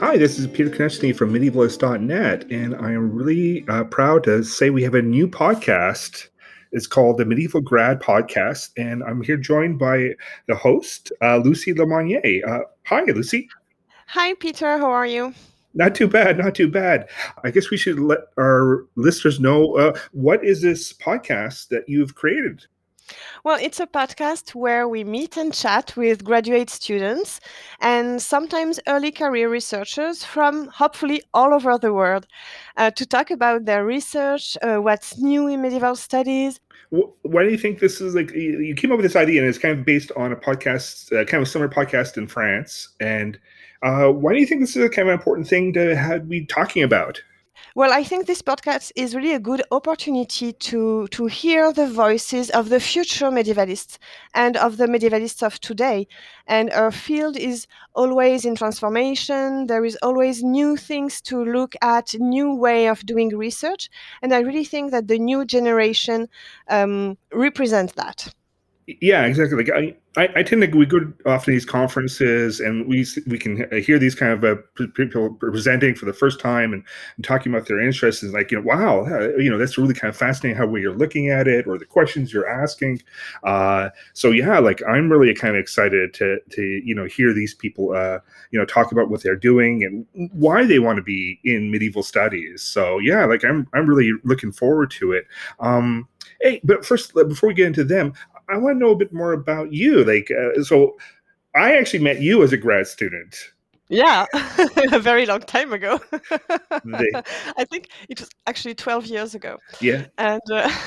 Hi, this is Peter Konechny from medievalist.net, and I am really proud to say we have a new podcast. It's called the Medieval Grad Podcast, and I'm here joined by the host, Lucy Lemonnier. Hi, Lucy. Hi, Peter. How are you? Not too bad, not too bad. I guess we should let our listeners know what is this podcast that you've created? Well, it's a podcast where we meet and chat with graduate students and sometimes early career researchers from hopefully all over the world to talk about their research, what's new in medieval studies. Why do you think this is like you came up with this idea and it's kind of based on a podcast, kind of a similar podcast in France? And why do you think this is a kind of important thing to be talking about? Well, I think this podcast is really a good opportunity to hear the voices of the future medievalists and of the medievalists of today. And our field is always in transformation. There is always new things to look at, new way of doing research. And I really think that the new generation represents that. Yeah, exactly. Like I tend to we go off to these conferences and we can hear these kind of people presenting for the first time and talking about their interests. And like, wow, that's really kind of fascinating how you're looking at it or the questions you're asking. So yeah, like I'm really kind of excited to hear these people talk about what they're doing and why they want to be in medieval studies. So yeah, like I'm really looking forward to it. Hey, but first, before we get into them, I want to know a bit more about you. So I actually met you as a grad student. Yeah, a very long time ago. They, I think it was actually 12 years ago. yeah. And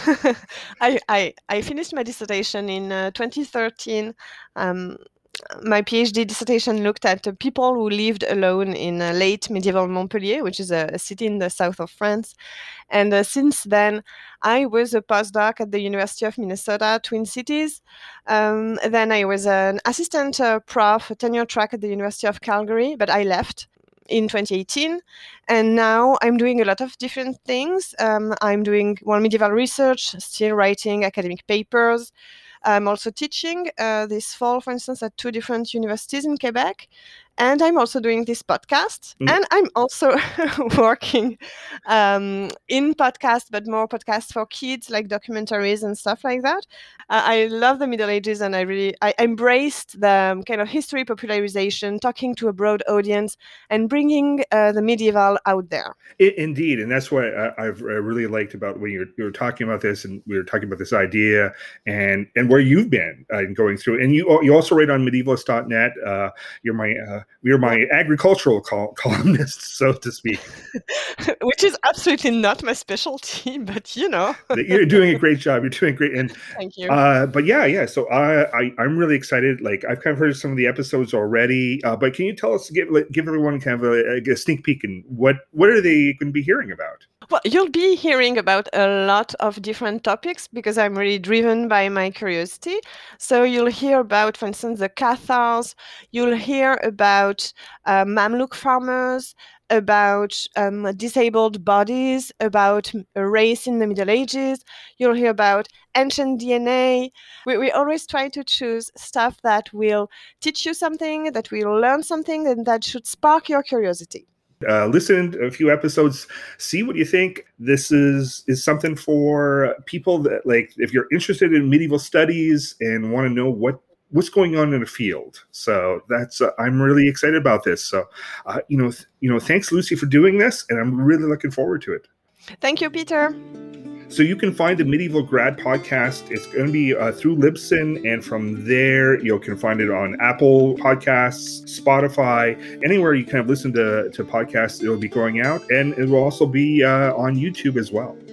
I finished my dissertation in 2013. My PhD dissertation looked at people who lived alone in late medieval Montpellier, which is a city in the south of France. And since then, I was a postdoc at the University of Minnesota, Twin Cities. Then I was an assistant prof, a tenure track at the University of Calgary, but I left in 2018. And now I'm doing a lot of different things. I'm doing medieval research, still writing academic papers. I'm also teaching this fall, for instance, at 2 different universities in Quebec. And I'm also doing this podcast. Mm. And I'm also working in podcasts, but more podcasts for kids, like documentaries and stuff like that. I love the Middle Ages, and I embraced the kind of history popularization, talking to a broad audience, and bringing the medieval out there. Indeed, and that's what I've really liked about when you were talking about this, and we were talking about this idea, and where you've been going through. And you also write on medievalist.net. You're my agricultural columnist, so to speak. Which is absolutely not my specialty, but You're doing a great job. You're doing great, and thank you. But yeah. So I'm really excited. Like I've kind of heard some of the episodes already. But can you tell us, give everyone kind of a sneak peek, and what are they going to be hearing about? Well, you'll be hearing about a lot of different topics because I'm really driven by my curiosity. So you'll hear about, for instance, the Cathars. You'll hear about Mamluk farmers, about disabled bodies, about race in the Middle Ages. You'll hear about ancient DNA. We always try to choose stuff that will teach you something, that will learn something, and that should spark your curiosity. Listen to a few episodes, see what you think. This is something for people that, like, if you're interested in medieval studies and want to know what's going on in the field. So that's I'm really excited about this. So thanks, Lucy, for doing this, and I'm really looking forward to it. Thank you, Peter. So you can find the Medieval Grad podcast. It's going to be through Libsyn, and from there you can find it on Apple Podcasts, Spotify, anywhere you kind of listen to podcasts. It'll be going out, and it will also be on YouTube as well.